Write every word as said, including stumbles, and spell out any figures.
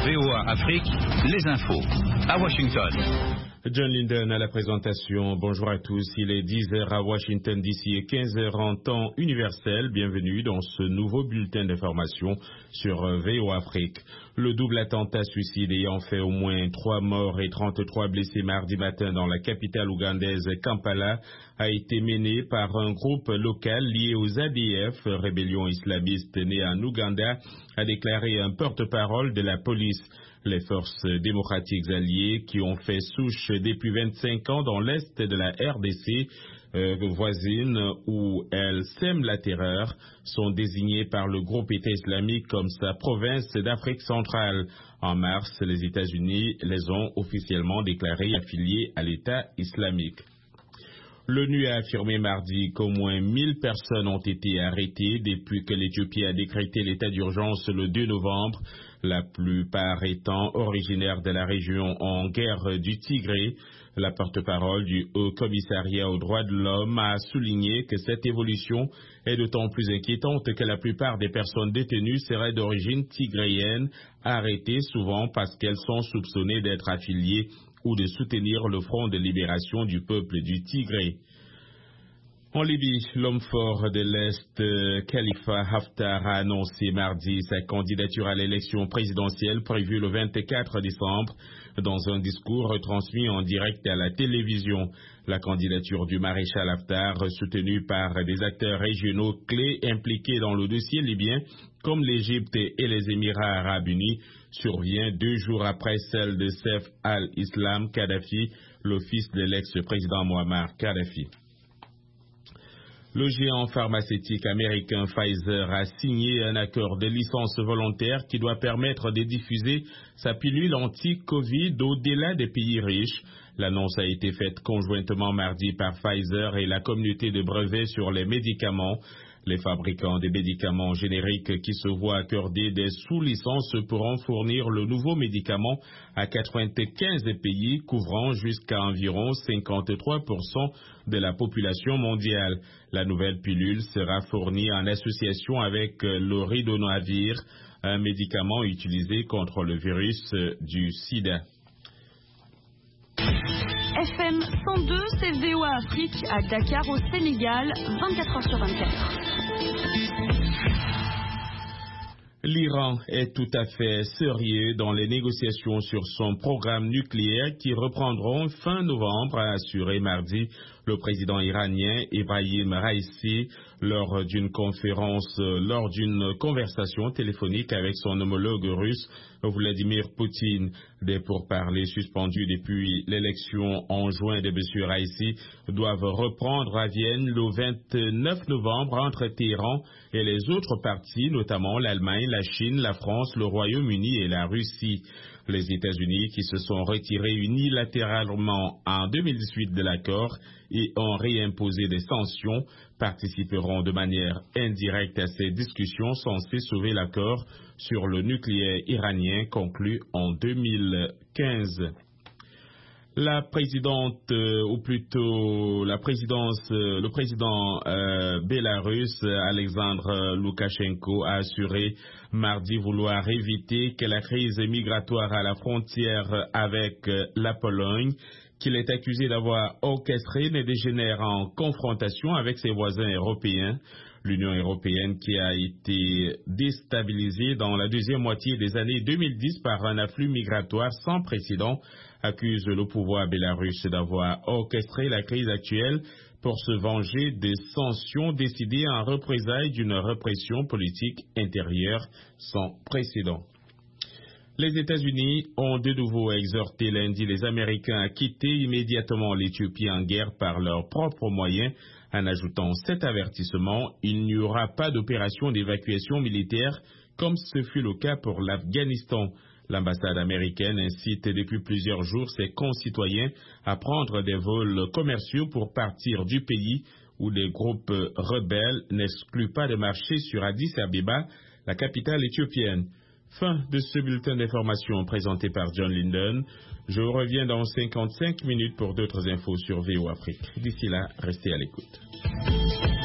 V O A Afrique, les infos. À Washington. John Linden à la présentation. Bonjour à tous. Il est dix heures à Washington D C et quinze heures en temps universel. Bienvenue dans ce nouveau bulletin d'information sur V O A Afrique. Le double attentat suicide ayant fait au moins trois morts et trente-trois blessés mardi matin dans la capitale ougandaise Kampala a été mené par un groupe local lié aux A D F, rébellion islamiste née en Ouganda, a déclaré un porte-parole de la police. Les forces démocratiques alliées qui ont fait souche depuis vingt-cinq ans dans l'est de la R D C euh, voisine où elles sèment la terreur sont désignées par le groupe État islamique comme sa province d'Afrique centrale. En mars, les États-Unis les ont officiellement déclarées affiliées à l'État islamique. L'ONU a affirmé mardi qu'au moins mille personnes ont été arrêtées depuis que l'Éthiopie a décrété l'état d'urgence le deux novembre, la plupart étant originaires de la région en guerre du Tigré. La porte-parole du Haut Commissariat aux droits de l'homme a souligné que cette évolution est d'autant plus inquiétante que la plupart des personnes détenues seraient d'origine tigréenne, arrêtées souvent parce qu'elles sont soupçonnées d'être affiliées ou de soutenir le Front de libération du peuple du Tigré. En Libye, l'homme fort de l'Est, Khalifa Haftar, a annoncé mardi sa candidature à l'élection présidentielle prévue le vingt-quatre décembre. Dans un discours retransmis en direct à la télévision, la candidature du maréchal Haftar, soutenue par des acteurs régionaux clés impliqués dans le dossier libyen, comme l'Égypte et les Émirats arabes unis, survient deux jours après celle de Saif al-Islam Kadhafi, le fils de l'ex-président Muammar Kadhafi. Le géant pharmaceutique américain Pfizer a signé un accord de licence volontaire qui doit permettre de diffuser sa pilule anti-Covid au-delà des pays riches. L'annonce a été faite conjointement mardi par Pfizer et la communauté de brevets sur les médicaments. Les fabricants des médicaments génériques qui se voient accorder des sous-licences pourront fournir le nouveau médicament à quatre-vingt-quinze pays, couvrant jusqu'à environ cinquante-trois pour cent de la population mondiale. La nouvelle pilule sera fournie en association avec le Ritonavir, un médicament utilisé contre le virus du sida. F M cent deux, c'est V O A Afrique à Dakar au Sénégal, vingt-quatre heures sur vingt-quatre. L'Iran est tout à fait sérieux dans les négociations sur son programme nucléaire qui reprendront fin novembre, a assuré mardi le président iranien Ebrahim Raïssi lors d'une conférence, lors d'une conversation téléphonique avec son homologue russe Vladimir Poutine. Des pourparlers suspendus depuis l'élection en juin de M. Raïssi doivent reprendre à Vienne le vingt-neuf novembre entre Téhéran et les autres parties, notamment l'Allemagne, la Chine, la France, le Royaume-Uni et la Russie. Les États-Unis, qui se sont retirés unilatéralement en deux mille dix-huit de l'accord et ont réimposé des sanctions, participeront de manière indirecte à ces discussions censées sauver l'accord sur le nucléaire iranien conclu en deux mille quinze. La présidente, euh, ou plutôt la présidence, euh, le président euh, bélarusse Alexandre Loukachenko a assuré mardi vouloir éviter que la crise migratoire à la frontière avec euh, la Pologne, qu'il est accusé d'avoir orchestré, ne dégénère en confrontation avec ses voisins européens. L'Union européenne, qui a été déstabilisée dans la deuxième moitié des années deux mille dix par un afflux migratoire sans précédent, accuse le pouvoir bélarusse d'avoir orchestré la crise actuelle pour se venger des sanctions décidées en représailles d'une répression politique intérieure sans précédent. Les États-Unis ont de nouveau exhorté lundi les Américains à quitter immédiatement l'Éthiopie en guerre par leurs propres moyens, en ajoutant cet avertissement: il n'y aura pas d'opération d'évacuation militaire comme ce fut le cas pour l'Afghanistan. L'ambassade américaine incite depuis plusieurs jours ses concitoyens à prendre des vols commerciaux pour partir du pays où des groupes rebelles n'excluent pas de marcher sur Addis Abeba, la capitale éthiopienne. Fin de ce bulletin d'information présenté par John Linden. Je vous reviens dans cinquante-cinq minutes pour d'autres infos sur V O Afrique. D'ici là, restez à l'écoute.